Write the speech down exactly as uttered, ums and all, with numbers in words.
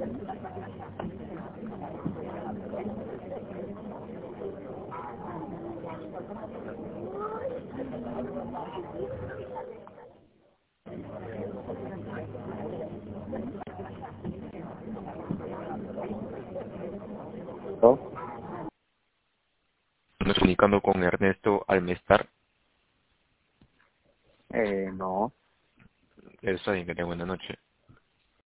¿No? Nos comunicando con Ernesto Almestar. Eh, no. Está bien, que tenga buena noche.